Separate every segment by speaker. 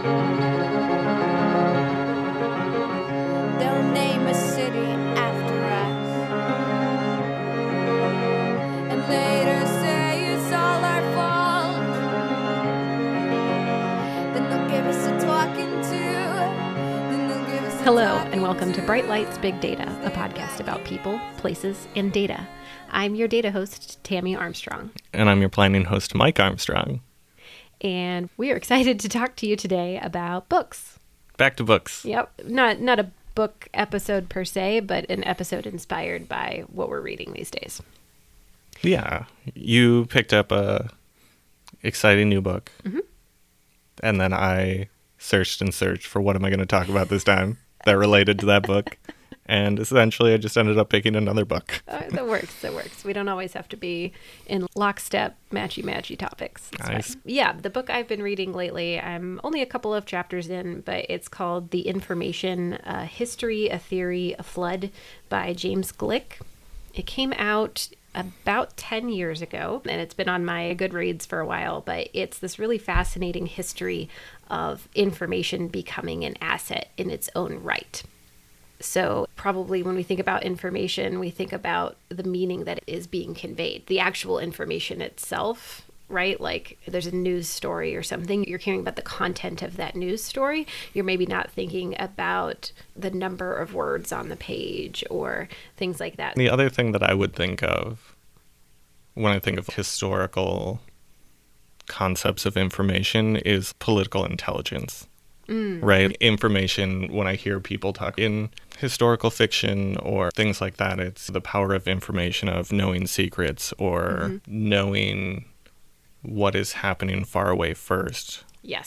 Speaker 1: They'll name a city after us, and later say it's all our fault. Then they'll give us a talking to.
Speaker 2: Hello, and welcome to Bright Lights Big Data, a podcast about people, places, and data. I'm your data host, Tammy Armstrong.
Speaker 3: And I'm your planning host, Mike Armstrong.
Speaker 2: And we are excited to talk to you today about books.
Speaker 3: Back to books.
Speaker 2: Yep. Not a book episode per se, but an episode inspired by what we're reading these days.
Speaker 3: Yeah. You picked up a exciting new book. Mm-hmm. And then I searched and searched for what am I going to talk about this time that related to that book. And essentially, I just ended up picking another book.
Speaker 2: That works. We don't always have to be in lockstep, matchy topics.
Speaker 3: Nice.
Speaker 2: Yeah, the book I've been reading lately, I'm only a couple of chapters in, but it's called The Information, A History, a Theory, a Flood by James Gleick. It came out about 10 years ago, and it's been on my Goodreads for a while, but it's this really fascinating history of information becoming an asset in its own right. So probably when we think about information, we think about the meaning that is being conveyed, the actual information itself, right? Like there's a news story or something, you're hearing about the content of that news story. You're maybe not thinking about the number of words on the page or things like that.
Speaker 3: The other thing that I would think of when I think of historical concepts of information is political intelligence. Right? Information, when I hear people talk in historical fiction or things like that, it's the power of information, of knowing secrets or knowing what is happening far away first.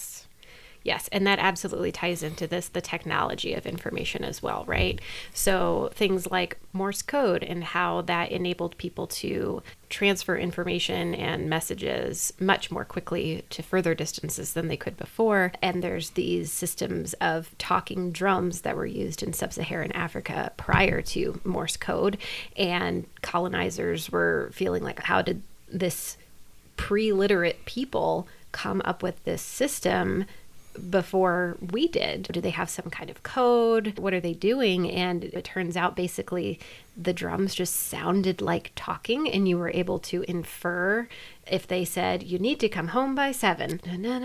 Speaker 2: Yes, and that absolutely ties into the technology of information as well, right? So things like Morse code and how that enabled people to transfer information and messages much more quickly to further distances than they could before. And there's these systems of talking drums that were used in sub-Saharan Africa prior to Morse code. And colonizers were feeling like, how did this pre-literate people come up with this system before we did? Do they have some kind of code? What are they doing? And it turns out basically the drums just sounded like talking, and you were able to infer if they said, you need to come home by 7.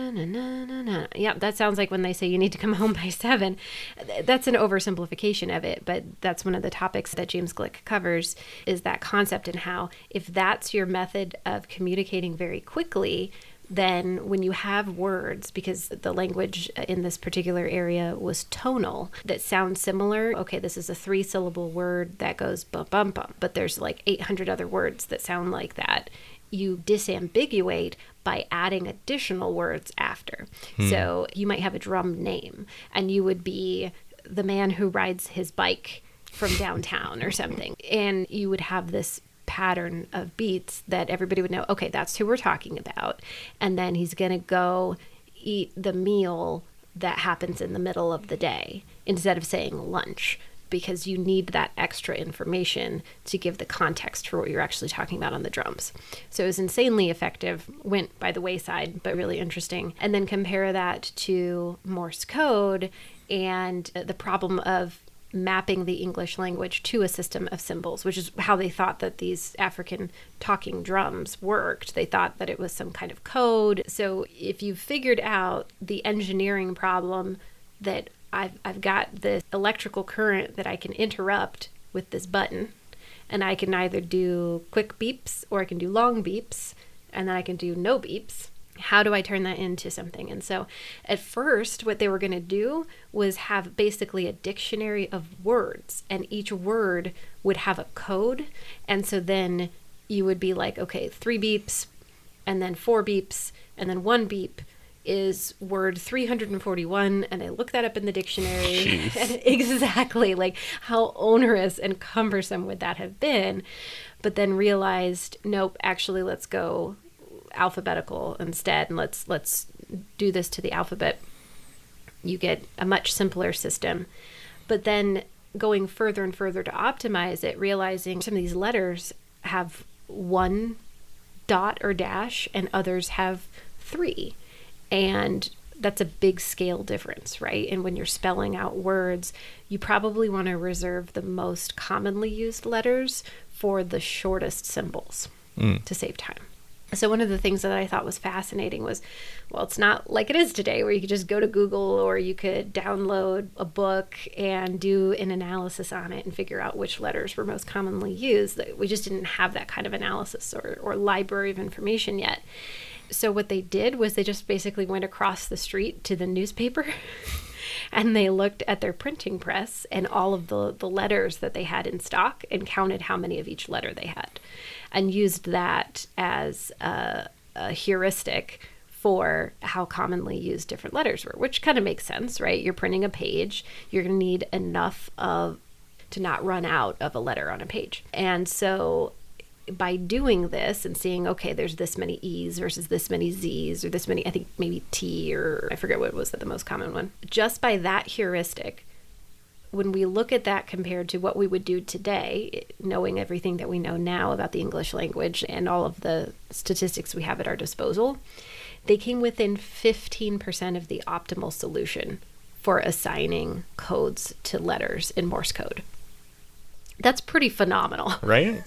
Speaker 2: Yeah, that sounds like when they say you need to come home by 7. That's an oversimplification of it, but that's one of the topics that James Gleick covers, is that concept and how if that's your method of communicating very quickly, then when you have words, because the language in this particular area was tonal, that sound similar. Okay, this is a 3-syllable word that goes bum bum bum, but there's like 800 other words that sound like that. You disambiguate by adding additional words after. So you might have a drum name, and you would be the man who rides his bike from downtown or something. And you would have this pattern of beats that everybody would know, okay, that's who we're talking about. And then he's going to go eat the meal that happens in the middle of the day instead of saying lunch, because you need that extra information to give the context for what you're actually talking about on the drums. So it was insanely effective, went by the wayside, but really interesting. And then compare that to Morse code and the problem of mapping the English language to a system of symbols, which is how they thought that these African talking drums worked. They thought that it was some kind of code. So if you've figured out the engineering problem that I've got this electrical current that I can interrupt with this button, and I can either do quick beeps or I can do long beeps, and then I can do no beeps. How do I turn that into something? And so at first, what they were going to do was have basically a dictionary of words, and each word would have a code. And so then you would be like, okay, 3 beeps, and then 4 beeps, and then 1 beep is word 341, and I look that up in the dictionary. And exactly, like how onerous and cumbersome would that have been? But then realized, nope, actually, let's go alphabetical instead, and let's do this to the alphabet. You get a much simpler system. But then going further and further to optimize it, realizing some of these letters have 1 dot or dash and others have 3. And that's a big scale difference, right? And when you're spelling out words, you probably want to reserve the most commonly used letters for the shortest symbols to save time. So one of the things that I thought was fascinating was, well, it's not like it is today where you could just go to Google or you could download a book and do an analysis on it and figure out which letters were most commonly used. We just didn't have that kind of analysis or library of information yet. So what they did was they just basically went across the street to the newspaper and they looked at their printing press and all of the letters that they had in stock and counted how many of each letter they had and used that as a heuristic for how commonly used different letters were, which kind of makes sense, right? You're printing a page, you're going to need enough to not run out of a letter on a page. And so by doing this and seeing, okay, there's this many E's versus this many Z's or this many, I think maybe T, or I forget what was the most common one. Just by that heuristic, when we look at that compared to what we would do today, knowing everything that we know now about the English language and all of the statistics we have at our disposal, they came within 15% of the optimal solution for assigning codes to letters in Morse code. That's pretty phenomenal.
Speaker 3: Right?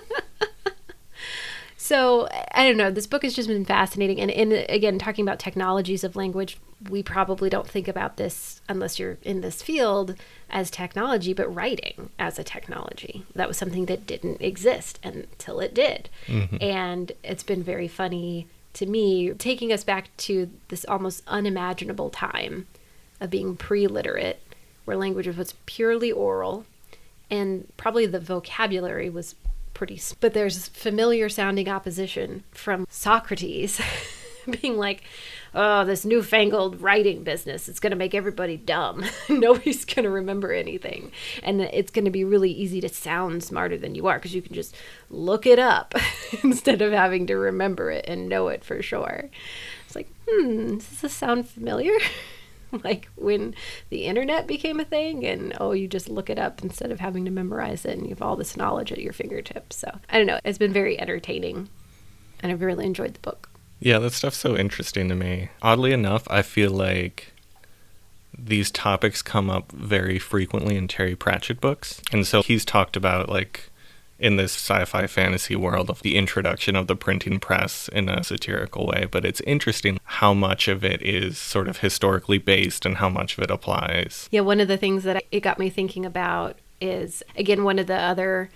Speaker 2: So, I don't know, this book has just been fascinating. And again, talking about technologies of language, we probably don't think about this unless you're in this field as technology, but writing as a technology. That was something that didn't exist until it did. Mm-hmm. And it's been very funny to me, taking us back to this almost unimaginable time of being pre-literate, where language was purely oral, and probably the vocabulary was but there's familiar sounding opposition from Socrates being like, oh, this newfangled writing business, it's going to make everybody dumb. Nobody's going to remember anything. And it's going to be really easy to sound smarter than you are because you can just look it up instead of having to remember it and know it for sure. It's like, does this sound familiar? Like when the internet became a thing and, you just look it up instead of having to memorize it and you have all this knowledge at your fingertips. So I don't know. It's been very entertaining and I've really enjoyed the book.
Speaker 3: Yeah, that stuff's so interesting to me. Oddly enough, I feel like these topics come up very frequently in Terry Pratchett books. And so he's talked about, like, in this sci-fi fantasy world of the introduction of the printing press in a satirical way. But it's interesting how much of it is sort of historically based and how much of it applies.
Speaker 2: Yeah, one of the things that it got me thinking about is, again, one of the other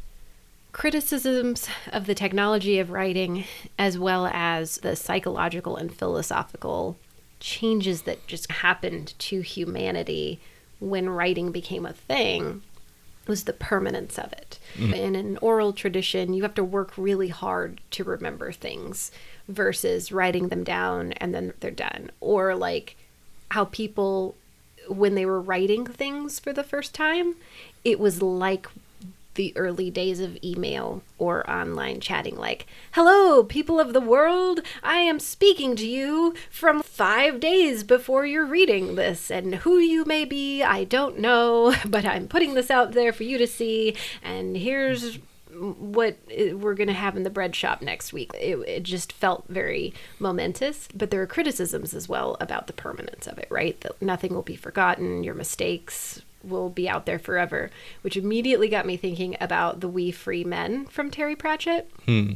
Speaker 2: criticisms of the technology of writing, as well as the psychological and philosophical changes that just happened to humanity when writing became a thing, was the permanence of it. Mm. In an oral tradition, you have to work really hard to remember things versus writing them down and then they're done. Or like how people, when they were writing things for the first time, it was like the early days of email or online chatting, like, hello, people of the world, I am speaking to you from 5 days before you're reading this, and who you may be, I don't know, but I'm putting this out there for you to see, and here's what we're going to have in the bread shop next week. It just felt very momentous, but there are criticisms as well about the permanence of it, right? That nothing will be forgotten, your mistakes will be out there forever, which immediately got me thinking about the We Free Men from Terry Pratchett.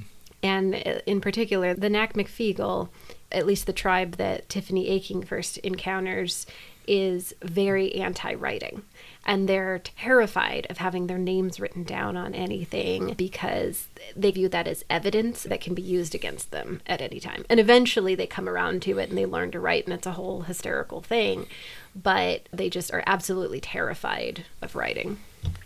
Speaker 2: And in particular, the Nac-McFeegle, at least the tribe that Tiffany Aching first encounters, is very anti-writing. And they're terrified of having their names written down on anything because they view that as evidence that can be used against them at any time. And eventually they come around to it and they learn to write, and it's a whole hysterical thing. But they just are absolutely terrified of writing.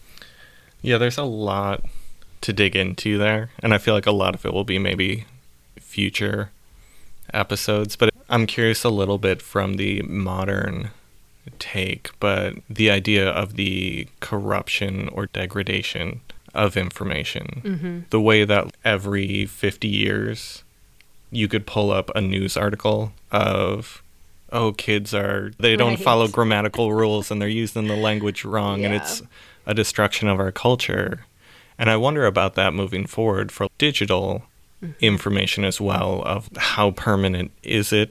Speaker 3: Yeah, there's a lot to dig into there. And I feel like a lot of it will be maybe future episodes. But I'm curious a little bit from the modern take, but the idea of the corruption or degradation of information. Mm-hmm. The way that every 50 years you could pull up a news article of, kids they don't follow grammatical rules and they're using the language wrong, and it's a destruction of our culture. And I wonder about that moving forward for digital information as well, of how permanent is it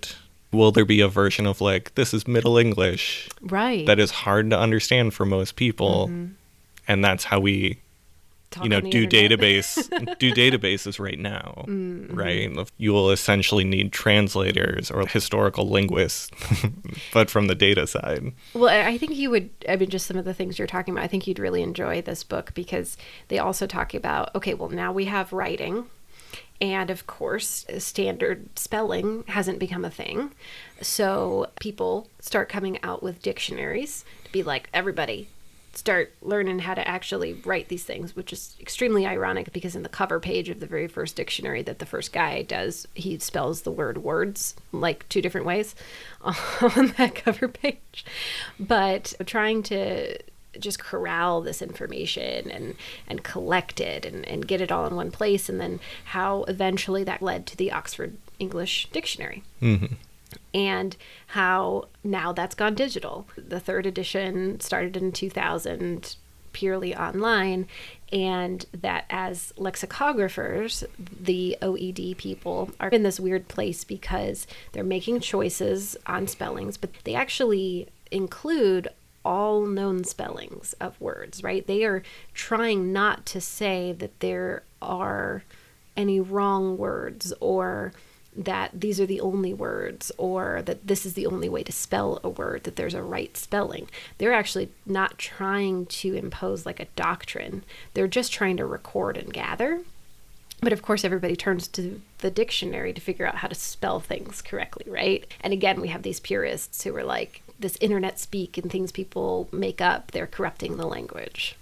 Speaker 3: Will there be a version of like, this is Middle English
Speaker 2: Right.
Speaker 3: that is hard to understand for most people? And that's how we,
Speaker 2: Talk
Speaker 3: you know,
Speaker 2: on the
Speaker 3: do
Speaker 2: internet.
Speaker 3: databases right now, right? You will essentially need translators or historical linguists, but from the data side.
Speaker 2: Well, I think you would, I mean, just some of the things you're talking about, I think you'd really enjoy this book because they also talk about, okay, well, now we have writing. And of course, standard spelling hasn't become a thing. So people start coming out with dictionaries to be like, everybody start learning how to actually write these things, which is extremely ironic because in the cover page of the very first dictionary that the first guy does, he spells the word words like 2 different ways on that cover page. But trying to just corral this information and collect it and get it all in one place, and then how eventually that led to the Oxford English Dictionary. And how now that's gone digital. The 3rd edition started in 2000, purely online, and that as lexicographers, the OED people are in this weird place because they're making choices on spellings, but they actually include all known spellings of words, right? They are trying not to say that there are any wrong words or that these are the only words or that this is the only way to spell a word, that there's a right spelling. They're actually not trying to impose like a doctrine. They're just trying to record and gather. But of course, everybody turns to the dictionary to figure out how to spell things correctly, right? And again, we have these purists who are like, this internet speak and things people make up, they're corrupting the language.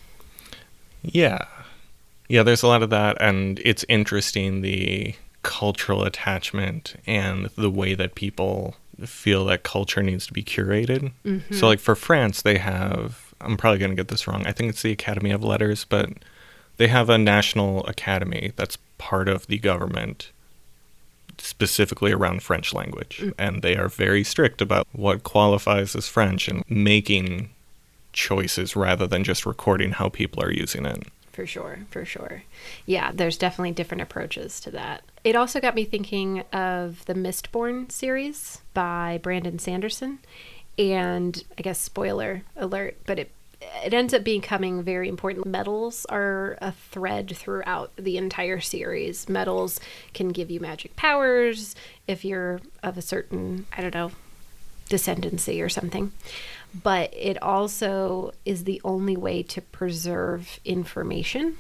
Speaker 3: Yeah, there's a lot of that. And it's interesting, the cultural attachment and the way that people feel that culture needs to be curated. So like for France, they have, I'm probably going to get this wrong, I think it's the Academy of Letters, but they have a national academy that's part of the government specifically around French language. And they are very strict about what qualifies as French and making choices rather than just recording how people are using it.
Speaker 2: For sure. Yeah, there's definitely different approaches to that. It also got me thinking of the Mistborn series by Brandon Sanderson. And I guess spoiler alert, but it ends up becoming very important. Metals are a thread throughout the entire series. Metals can give you magic powers if you're of a certain, I don't know, descendancy or something. But it also is the only way to preserve information.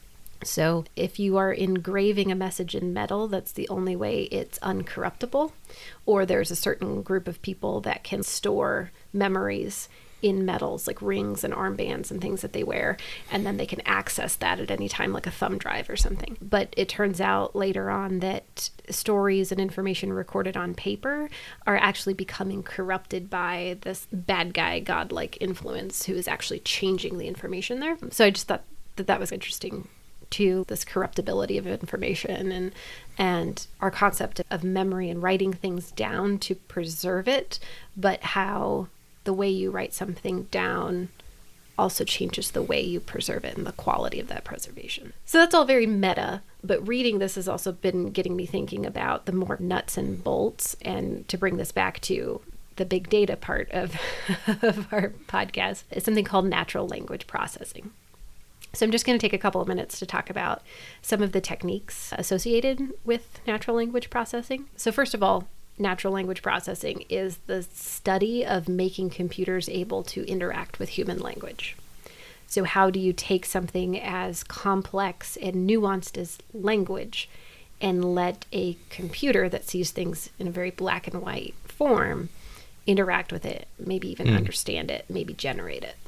Speaker 2: So if you are engraving a message in metal, that's the only way it's uncorruptible. Or there's a certain group of people that can store memories in metals, like rings and armbands and things that they wear, and then they can access that at any time, like a thumb drive or something. But it turns out later on that stories and information recorded on paper are actually becoming corrupted by this bad guy godlike influence who is actually changing the information there. So I just thought that was interesting too, this corruptibility of information and our concept of memory and writing things down to preserve it, but how the way you write something down also changes the way you preserve it and the quality of that preservation. So that's all very meta, but reading this has also been getting me thinking about the more nuts and bolts. And to bring this back to the big data part of our podcast, is something called natural language processing. So I'm just going to take a couple of minutes to talk about some of the techniques associated with natural language processing. So first of all, natural language processing is the study of making computers able to interact with human language. So how do you take something as complex and nuanced as language and let a computer that sees things in a very black and white form interact with it, maybe even understand it, maybe generate it?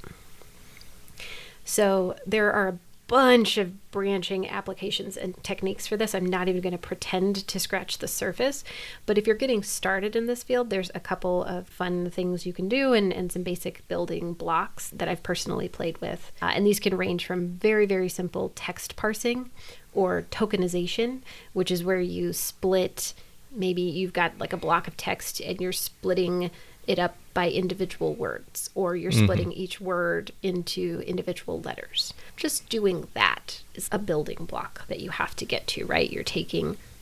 Speaker 2: So there are a bunch of branching applications and techniques for this. I'm not even going to pretend to scratch the surface, but if you're getting started in this field, there's a couple of fun things you can do and some basic building blocks that I've personally played with. And these can range from very, very simple text parsing or tokenization, which is where you split, maybe you've got like a block of text and you're splitting it up by individual words, or you're splitting each word into individual letters. Just doing that is a building block that you have to get to, right? You're taking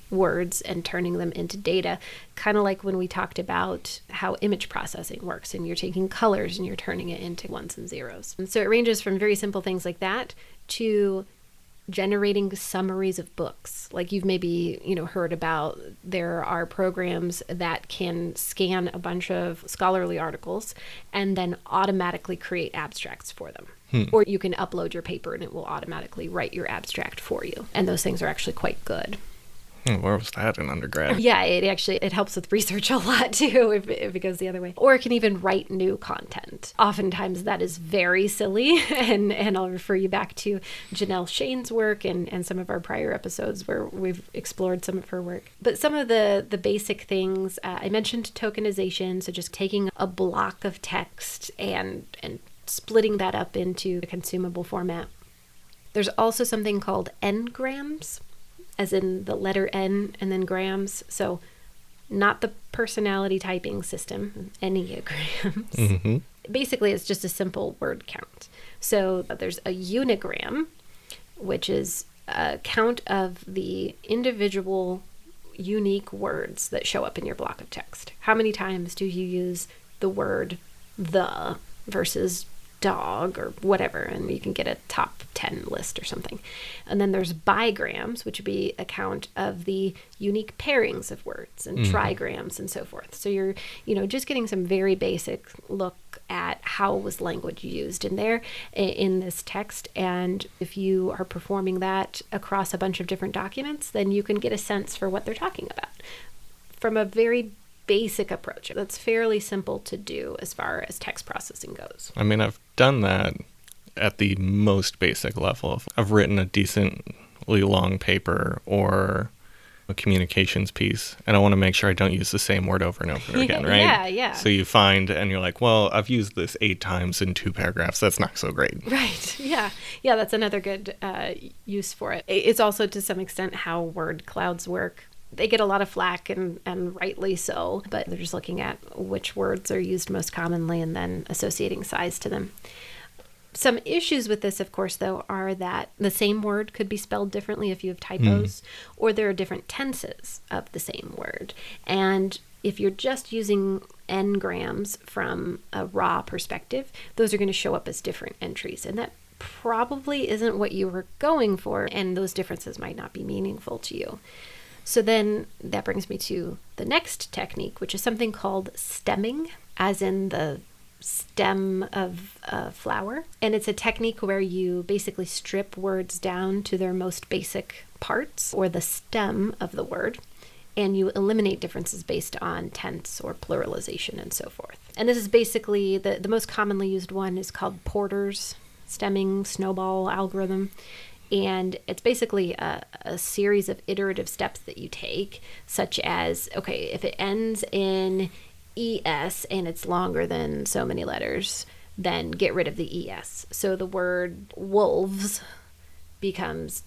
Speaker 2: words and turning them into data, kind of like when we talked about how image processing works, and you're taking colors and you're turning it into ones and zeros. And so it ranges from very simple things like that to generating summaries of books. Like you've maybe, heard about, there are programs that can scan a bunch of scholarly articles and then automatically create abstracts for them. Or you can upload your paper and it will automatically write your abstract for you. And those things are actually quite good.
Speaker 3: Where was that in undergrad?
Speaker 2: Yeah, it helps with research a lot too if it goes the other way. Or it can even write new content. Oftentimes that is very silly, and I'll refer you back to Janelle Shane's work and some of our prior episodes where we've explored some of her work. But some of the basic things, I mentioned tokenization, so just taking a block of text and splitting that up into a consumable format. There's also something called n-grams, as in the letter N and then grams. So not the personality typing system, Enneagrams. Mm-hmm. Basically, it's just a simple word count. So there's a unigram, which is a count of the individual unique words that show up in your block of text. How many times do you use the word the versus dog or whatever, and you can get a top 10 list or something. And then there's bigrams, which would be a count of the unique pairings of words, and trigrams and so forth. So you're, just getting some very basic look at how was language used in there in this text. And if you are performing that across a bunch of different documents, then you can get a sense for what they're talking about from a very basic approach that's fairly simple to do as far as text processing goes.
Speaker 3: I mean, I've done that at the most basic level. I've written a decently long paper or a communications piece, and I want to make sure I don't use the same word over and over again, right?
Speaker 2: Yeah.
Speaker 3: So you find, and you're like, well, I've used this 8 times in 2 paragraphs. That's not so great.
Speaker 2: Right. Yeah. Yeah, that's another good use for it. It's also to some extent how word clouds work. They get a lot of flack, and rightly so, but they're just looking at which words are used most commonly and then associating size to them. Some issues with this, of course, though, are that the same word could be spelled differently if you have typos, or there are different tenses of the same word. And if you're just using n-grams from a raw perspective, those are going to show up as different entries, and that probably isn't what you were going for, and those differences might not be meaningful to you. So then that brings me to the next technique, which is something called stemming, as in the stem of a flower. And it's a technique where you basically strip words down to their most basic parts, or the stem of the word, and you eliminate differences based on tense or pluralization and so forth. And this is basically the most commonly used one is called Porter's stemming snowball algorithm. And it's basically a series of iterative steps that you take, such as, okay, if it ends in ES and it's longer than so many letters, then get rid of the ES. So the word wolves becomes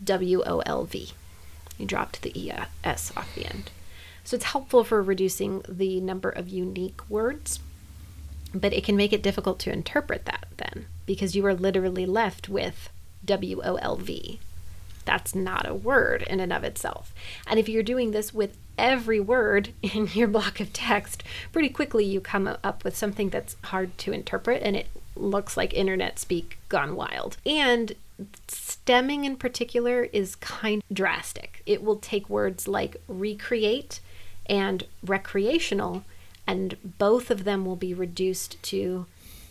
Speaker 2: WOLV. You dropped the ES off the end. So it's helpful for reducing the number of unique words, but it can make it difficult to interpret that then, because you are literally left with WOLV. That's not a word in and of itself. And if you're doing this with every word in your block of text, pretty quickly you come up with something that's hard to interpret, and it looks like internet speak gone wild. And stemming in particular is kind of drastic. It will take words like recreate and recreational, and both of them will be reduced to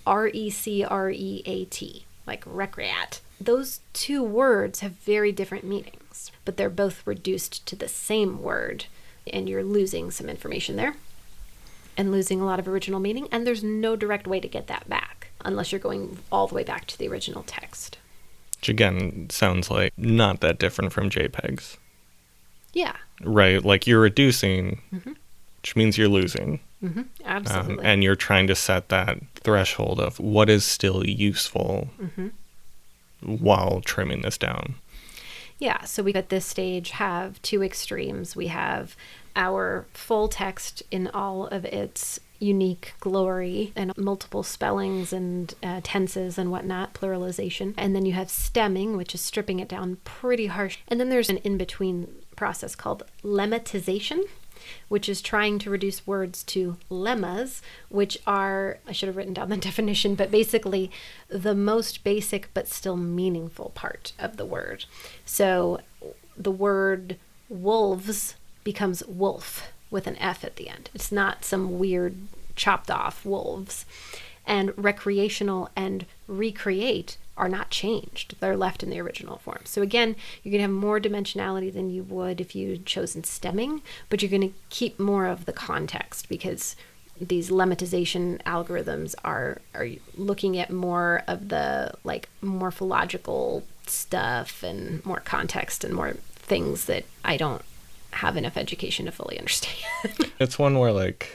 Speaker 2: RECREAT, like recreate. Those two words have very different meanings, but they're both reduced to the same word, and you're losing some information there and losing a lot of original meaning, and there's no direct way to get that back unless you're going all the way back to the original text.
Speaker 3: Which again sounds like not that different from JPEGs.
Speaker 2: Yeah.
Speaker 3: Right? Like you're reducing, which means you're losing.
Speaker 2: Absolutely.
Speaker 3: And you're trying to set that threshold of what is still useful while trimming this down.
Speaker 2: Yeah, so we at this stage have two extremes. We have our full text in all of its unique glory and multiple spellings and tenses and whatnot, pluralization. And then you have stemming, which is stripping it down pretty harsh. And then there's an in-between process called lemmatization, which is trying to reduce words to lemmas, which are, I should have written down the definition, but basically the most basic but still meaningful part of the word. So the word wolves becomes wolf with an F at the end. It's not some weird chopped off wolves. And recreational and recreate are not changed. They're left in the original form. So again, you're going to have more dimensionality than you would if you'd chosen stemming, but you're going to keep more of the context because these lemmatization algorithms are looking at more of the like morphological stuff and more context and more things that I don't have enough education to fully understand.
Speaker 3: It's one where like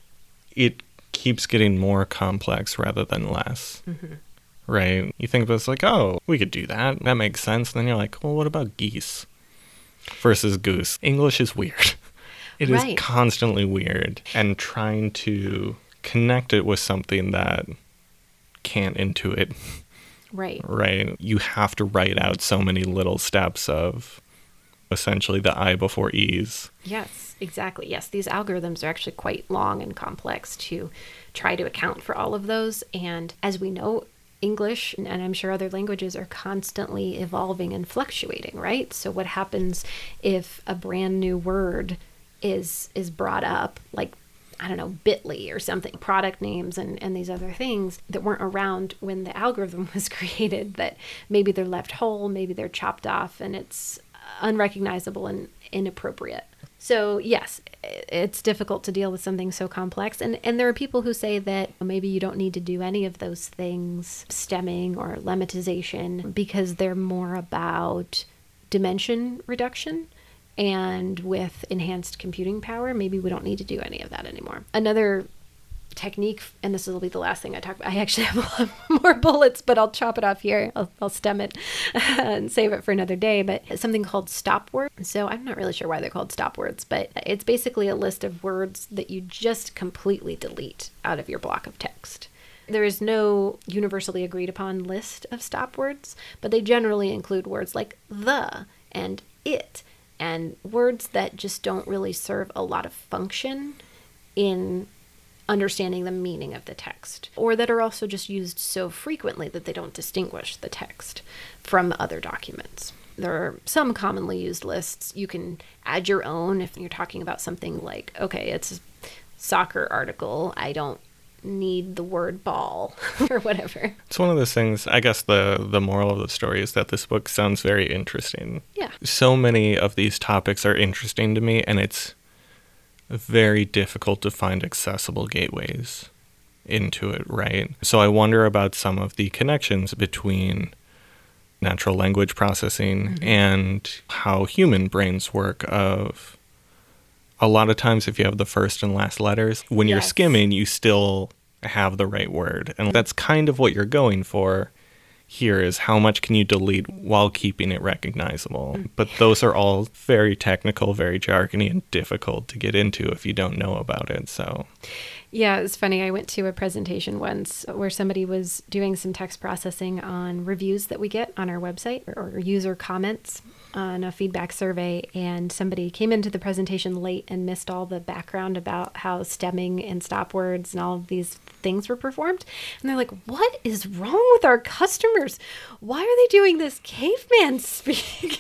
Speaker 3: it keeps getting more complex rather than less. Mm-hmm. Right? You think about it's like, oh, we could do that. That makes sense. And then you're like, well, what about geese versus goose? English is weird. It is constantly weird. And trying to connect it with something that can't intuit.
Speaker 2: Right.
Speaker 3: Right? You have to write out so many little steps of essentially the I before E's.
Speaker 2: Yes, exactly. Yes, these algorithms are actually quite long and complex to try to account for all of those. And as we know, English, and I'm sure other languages, are constantly evolving and fluctuating, right? So what happens if a brand new word is brought up, like, I don't know, Bitly or something, product names and these other things that weren't around when the algorithm was created, that maybe they're left whole, maybe they're chopped off, and it's unrecognizable and inappropriate. So yes, it's difficult to deal with something so complex. And there are people who say that maybe you don't need to do any of those things, stemming or lemmatization, because they're more about dimension reduction. And with enhanced computing power, maybe we don't need to do any of that anymore. Another technique, and this will be the last thing I talk about. I actually have a lot more bullets, but I'll chop it off here. I'll stem it and save it for another day. But it's something called stop words. So I'm not really sure why they're called stop words, but it's basically a list of words that you just completely delete out of your block of text. There is no universally agreed upon list of stop words, but they generally include words like the and it, and words that just don't really serve a lot of function in understanding the meaning of the text, or that are also just used so frequently that they don't distinguish the text from other documents. There are some commonly used lists. You can add your own if you're talking about something like, okay, it's a soccer article, I don't need the word ball or whatever.
Speaker 3: It's one of those things, I guess the moral of the story is that this book sounds very interesting.
Speaker 2: Yeah. So
Speaker 3: many of these topics are interesting to me, and it's very difficult to find accessible gateways into it, right? So I wonder about some of the connections between natural language processing and how human brains work. Of a lot of times if you have the first and last letters, when you're skimming, you still have the right word. And that's kind of what you're going for here, is how much can you delete while keeping it recognizable. But those are all very technical, very jargony, and difficult to get into if you don't know about it. So
Speaker 2: yeah, it's funny. I went to a presentation once where somebody was doing some text processing on reviews that we get on our website, or user comments on a feedback survey, and somebody came into the presentation late and missed all the background about how stemming and stop words and all of these things were performed. And they're like, what is wrong with our customers? Why are they doing this caveman speak?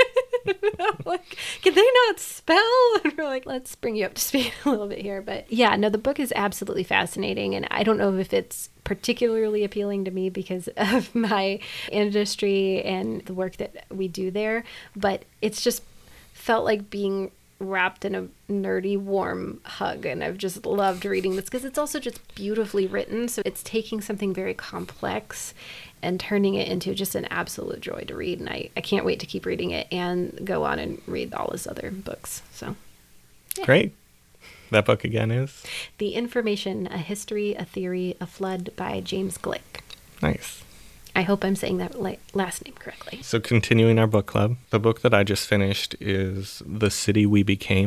Speaker 2: I'm like, can they not spell? And we're like, let's bring you up to speed a little bit here. But yeah, no, the book is absolutely fascinating. And I don't know if it's particularly appealing to me because of my industry and the work that we do there, but it's just felt like being wrapped in a nerdy, warm hug. And I've just loved reading this because it's also just beautifully written. So it's taking something very complex and turning it into just an absolute joy to read. And I can't wait to keep reading it and go on and read all his other books. So yeah.
Speaker 3: Great. That book again is?
Speaker 2: The Information, A History, a Theory, a Flood by James Glick.
Speaker 3: Nice.
Speaker 2: I hope I'm saying that last name correctly.
Speaker 3: So continuing our book club, the book that I just finished is The City We Became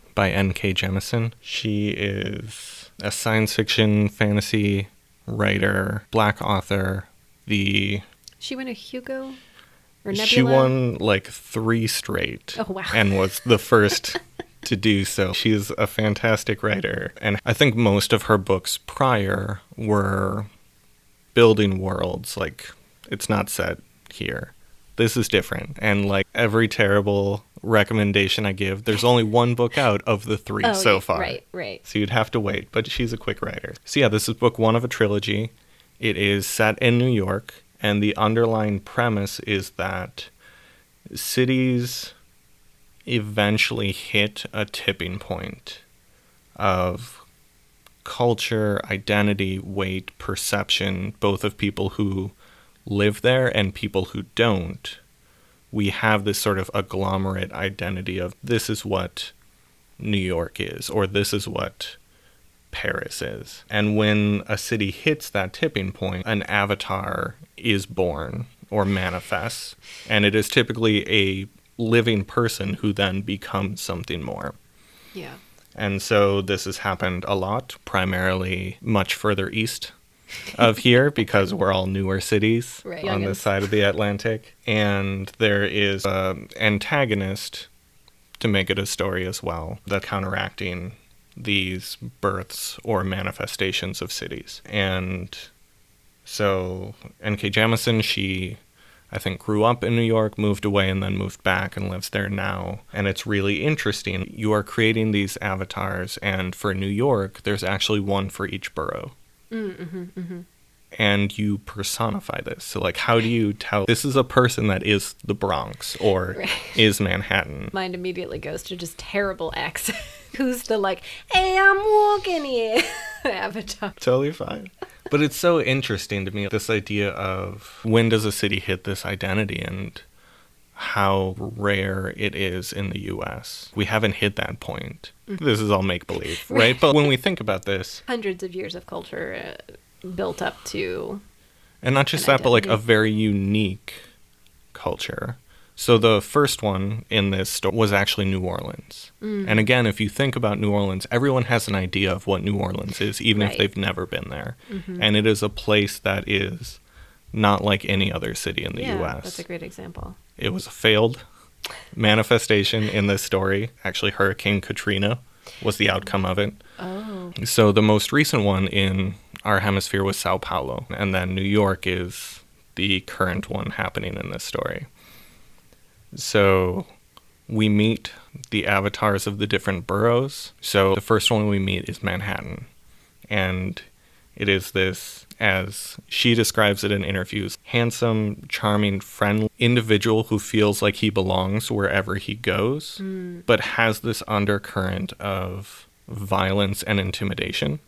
Speaker 3: by N.K. Jemisin. She is a science fiction fantasy writer, Black author.
Speaker 2: She won a Hugo or Nebula?
Speaker 3: She won like 3 straight.
Speaker 2: Oh, wow.
Speaker 3: And was the first to do so. She's a fantastic writer. And I think most of her books prior were building worlds. Like, it's not set here. This is different. And like every terrible recommendation I give, there's only 1 book out of the 3 so far.
Speaker 2: Right.
Speaker 3: So you'd have to wait, but she's a quick writer. So yeah, this is book 1 of a trilogy. It is set in New York, and the underlying premise is that cities eventually hit a tipping point of culture, identity, weight, perception, both of people who live there and people who don't. We have this sort of agglomerate identity of this is what New York is, or this is what Paris is. And when a city hits that tipping point, an avatar is born or manifests, and it is typically a living person who then becomes something more.
Speaker 2: Yeah.
Speaker 3: And so this has happened a lot, primarily much further east of here, because we're all newer cities on this side of the Atlantic. And there is an antagonist, to make it a story as well, that's counteracting these births or manifestations of cities. And so N.K. Jemisin, she, I think, grew up in New York, moved away, and then moved back and lives there now. And it's really interesting. You are creating these avatars, and for New York, there's actually one for each borough. And you personify this. So, like, how do you tell this is a person that is the Bronx or is Manhattan?
Speaker 2: Mind immediately goes to just terrible accent. Who's the like, hey, I'm walking here avatar.
Speaker 3: Totally fine. But it's so interesting to me, this idea of when does a city hit this identity and how rare it is in the U.S. We haven't hit that point. This is all make-believe, right? But when we think about this...
Speaker 2: Hundreds of years of culture built up to...
Speaker 3: And not just that, but like a very unique culture. So the first one in this story was actually New Orleans. And again, if you think about New Orleans, everyone has an idea of what New Orleans is, even if they've never been there. And it is a place that is not like any other city in the U.S.
Speaker 2: That's a great example.
Speaker 3: It was a failed manifestation in this story. Actually, Hurricane Katrina was the outcome of it.
Speaker 2: Oh.
Speaker 3: So the most recent one in our hemisphere was Sao Paulo. And then New York is the current one happening in this story. So we meet the avatars of the different boroughs. So the first one we meet is Manhattan. And it is this, as she describes it in interviews, handsome, charming, friendly individual who feels like he belongs wherever he goes, but has this undercurrent of violence and intimidation.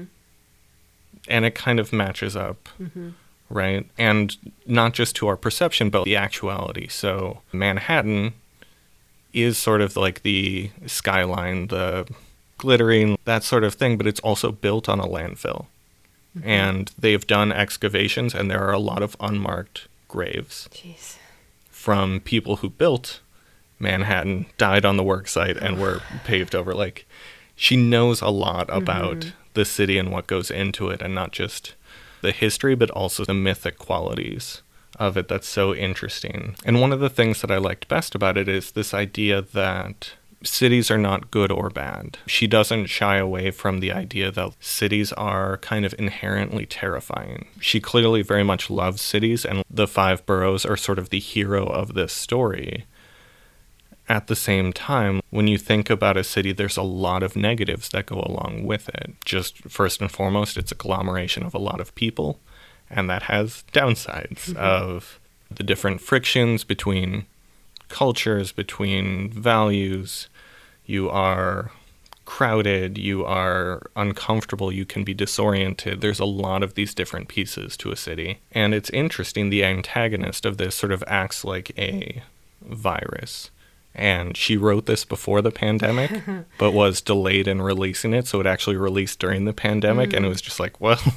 Speaker 3: And it kind of matches up. Right? And not just to our perception, but the actuality. So Manhattan is sort of like the skyline, the glittering, that sort of thing, but it's also built on a landfill. And they've done excavations, and there are a lot of unmarked graves from people who built Manhattan, died on the work site, and were paved over. Like, she knows a lot about the city and what goes into it, and not just the history, but also the mythic qualities of it. That's so interesting. And one of the things that I liked best about it is this idea that cities are not good or bad. She doesn't shy away from the idea that cities are kind of inherently terrifying. She clearly very much loves cities, and the 5 boroughs are sort of the hero of this story. At the same time, when you think about a city, there's a lot of negatives that go along with it. Just first and foremost, it's a agglomeration of a lot of people, and that has downsides of the different frictions between cultures, between values. You are crowded, you are uncomfortable, you can be disoriented. There's a lot of these different pieces to a city. And it's interesting, the antagonist of this sort of acts like a virus. And she wrote this before the pandemic, but was delayed in releasing it. So it actually released during the pandemic. And it was just like, well,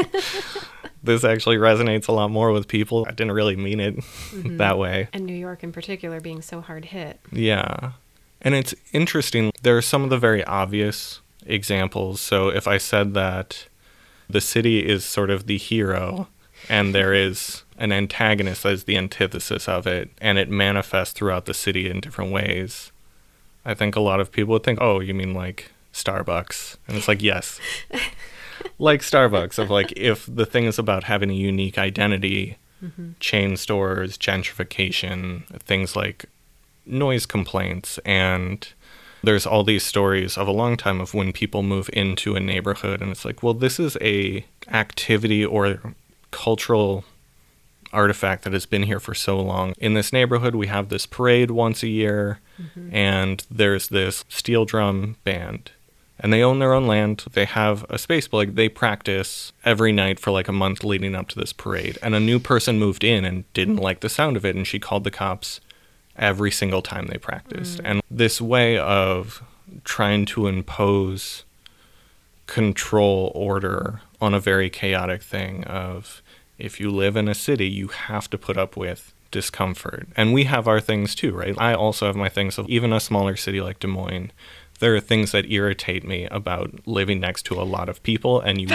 Speaker 3: this actually resonates a lot more with people. I didn't really mean it that way.
Speaker 2: And New York in particular being so hard hit.
Speaker 3: Yeah. And it's interesting, there are some of the very obvious examples. So if I said that the city is sort of the hero and there is an antagonist that is the antithesis of it, and it manifests throughout the city in different ways, I think a lot of people would think, oh, you mean like Starbucks? And it's like, yes. Like Starbucks, of like, if the thing is about having a unique identity, chain stores, gentrification, things like noise complaints, and there's all these stories of a long time of when people move into a neighborhood and it's like, well, this is a activity or cultural artifact that has been here for so long. In this neighborhood, we have this parade once a year, and there's this steel drum band, and they own their own land. They have a space, but like they practice every night for like a month leading up to this parade. And a new person moved in and didn't like the sound of it, and she called the cops every single time they practiced. And this way of trying to impose control, order on a very chaotic thing of, if you live in a city, you have to put up with discomfort. And we have our things too, right? I also have my things of even a smaller city like Des Moines. There are things that irritate me about living next to a lot of people, and you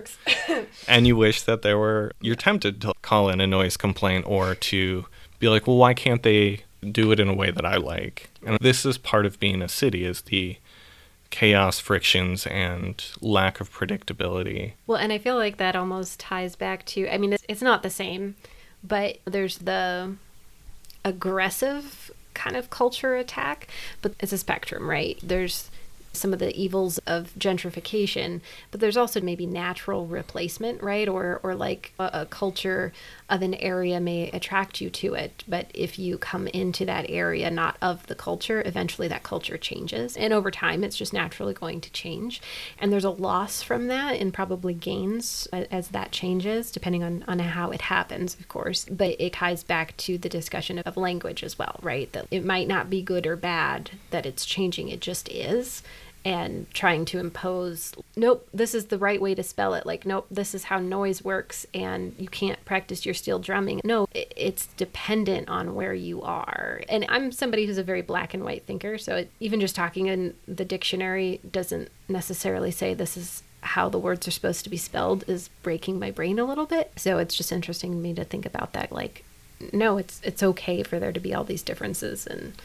Speaker 3: wish that there were, you're tempted to call in a noise complaint or to be like, well, why can't they do it in a way that I like? And this is part of being a city, is the chaos, frictions, and lack of predictability.
Speaker 2: Well, and I feel like that almost ties back to, I mean, it's not the same, but there's the aggressive kind of culture attack, but it's a spectrum, right? There's some of the evils of gentrification, but there's also maybe natural replacement, right? Or like a culture of an area may attract you to it, but if you come into that area not of the culture, eventually that culture changes, and over time it's just naturally going to change, and there's a loss from that and probably gains as that changes, depending on how it happens, of course. But it ties back to the discussion of language as well, right? That it might not be good or bad that it's changing, it just is. And trying to impose, nope, this is the right way to spell it. Like, nope, this is how noise works, and you can't practice your steel drumming. No, it's dependent on where you are. And I'm somebody who's a very black and white thinker, so even just talking in the dictionary doesn't necessarily say this is how the words are supposed to be spelled, is breaking my brain a little bit. So it's just interesting to me to think about that. Like, no, it's okay for there to be all these differences and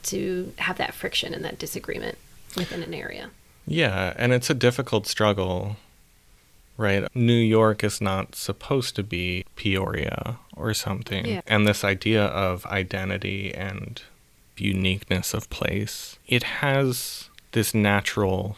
Speaker 2: to have that friction and that disagreement within an area.
Speaker 3: Yeah, and it's a difficult struggle, right? New York is not supposed to be Peoria or something. Yeah. And this idea of identity and uniqueness of place, it has this natural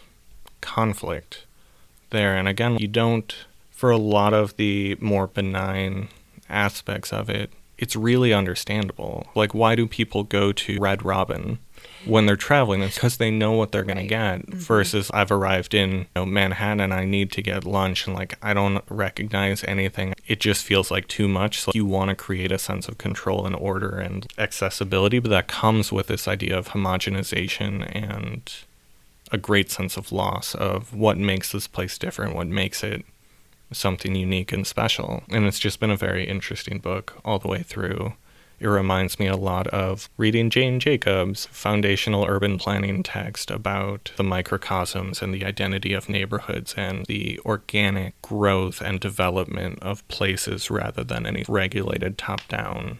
Speaker 3: conflict there. And again, you don't, for a lot of the more benign aspects of it, it's really understandable. Like, why do people go to Red Robin when they're traveling? It's because they know what they're going to get, versus I've arrived in Manhattan and I need to get lunch and like I don't recognize anything. It just feels like too much. So you want to create a sense of control and order and accessibility, but that comes with this idea of homogenization and a great sense of loss of what makes this place different, what makes it something unique and special. And it's just been a very interesting book all the way through. It reminds me a lot of reading Jane Jacobs' foundational urban planning text about the microcosms and the identity of neighborhoods and the organic growth and development of places rather than any regulated top-down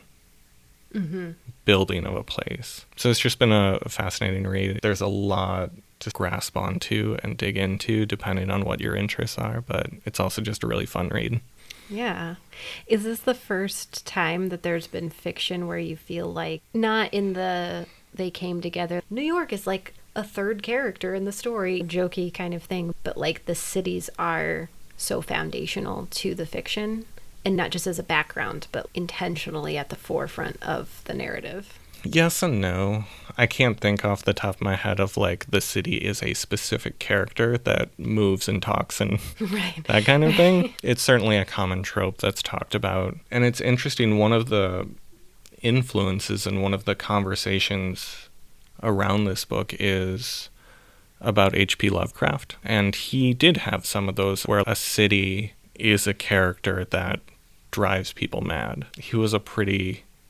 Speaker 3: building of a place. So it's just been a fascinating read. There's a lot to grasp onto and dig into depending on what your interests are, but it's also just a really fun read.
Speaker 2: Yeah. Is this the first time that there's been fiction where you feel like, not in the they came together, New York is like a third character in the story, jokey kind of thing, but like the cities are so foundational to the fiction, and not just as a background, but intentionally at the forefront of the narrative?
Speaker 3: Yes and no. I can't think off the top of my head of like the city is a specific character that moves and talks and that kind of thing. It's certainly a common trope that's talked about. And it's interesting, one of the influences and one of the conversations around this book is about H.P. Lovecraft. And he did have some of those where a city is a character that drives people mad. He was a pretty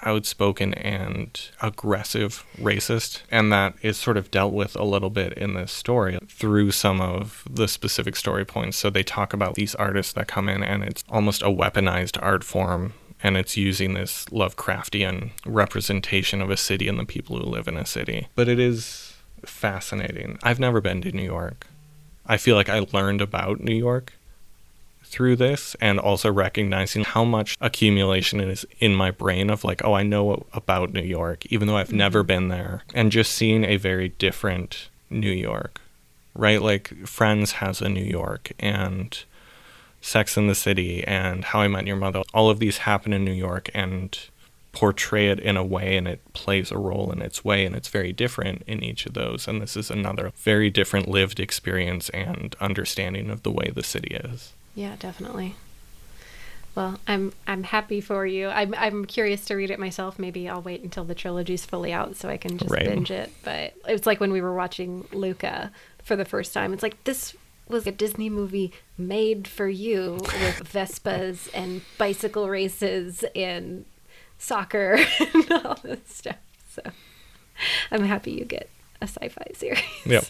Speaker 3: outspoken and aggressive racist. And that is sort of dealt with a little bit in this story through some of the specific story points. So they talk about these artists that come in, and it's almost a weaponized art form. And it's using this Lovecraftian representation of a city and the people who live in a city. But it is fascinating. I've never been to New York. I feel like I learned about New York through this, and also recognizing how much accumulation is in my brain of like, oh, I know about New York, even though I've never been there. And just seeing a very different New York, right? Like Friends has a New York, and Sex and the City and How I Met Your Mother, all of these happen in New York and portray it in a way, and it plays a role in its way, and it's very different in each of those. And this is another very different lived experience and understanding of the way the city is.
Speaker 2: Yeah, definitely. Well, I'm happy for you. I'm curious to read it myself. Maybe I'll wait until the trilogy's fully out so I can just binge it. But it's like when we were watching Luca for the first time. It's like, this was a Disney movie made for you, with Vespas and bicycle races and soccer and all this stuff. So I'm happy you get a sci-fi series.
Speaker 3: Yep.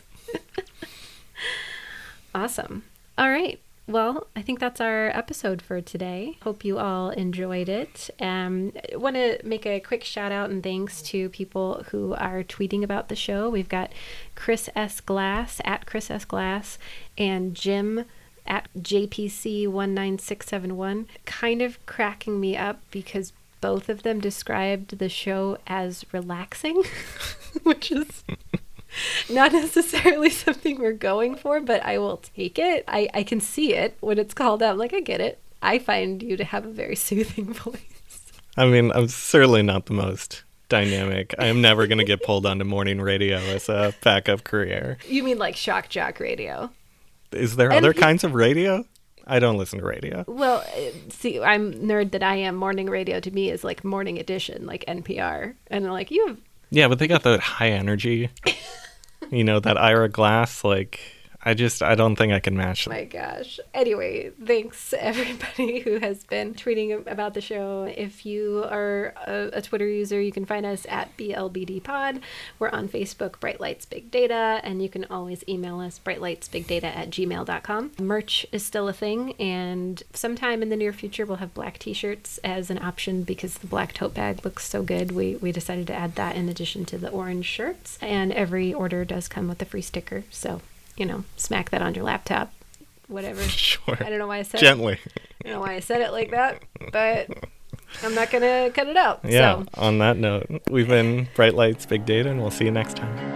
Speaker 2: Awesome. All right. Well, I think that's our episode for today. Hope you all enjoyed it. I want to make a quick shout out and thanks to people who are tweeting about the show. We've got Chris S. Glass at Chris S. Glass and Jim at JPC19671, kind of cracking me up because both of them described the show as relaxing, which is not necessarily something we're going for, but I will take it. I can see it when it's called out. Like, I get it. I find you to have a very soothing voice.
Speaker 3: I mean, I'm certainly not the most dynamic. I am never going to get pulled onto morning radio as a backup career.
Speaker 2: You mean like shock jock radio?
Speaker 3: Is there other kinds of radio? I don't listen to radio.
Speaker 2: Well, see, I'm nerd that I am. Morning radio to me is like morning edition, like NPR. And like, you have...
Speaker 3: Yeah, but they got that high energy. You know, that Ira Glass, like, I don't think I can match that.
Speaker 2: Oh my gosh. Anyway, thanks everybody who has been tweeting about the show. If you are a Twitter user, you can find us at BLBDpod. We're on Facebook, Bright Lights Big Data, and you can always email us, brightlightsbigdata@gmail.com. Merch is still a thing, and sometime in the near future, we'll have black t-shirts as an option because the black tote bag looks so good. We decided to add that in addition to the orange shirts, and every order does come with a free sticker, so... you know, smack that on your laptop, whatever.
Speaker 3: Sure.
Speaker 2: I don't know why I said
Speaker 3: Gently.
Speaker 2: I don't know why I said it like that, but I'm not going to cut it out.
Speaker 3: Yeah.
Speaker 2: So.
Speaker 3: On that note, we've been Bright Lights Big Data, and we'll see you next time.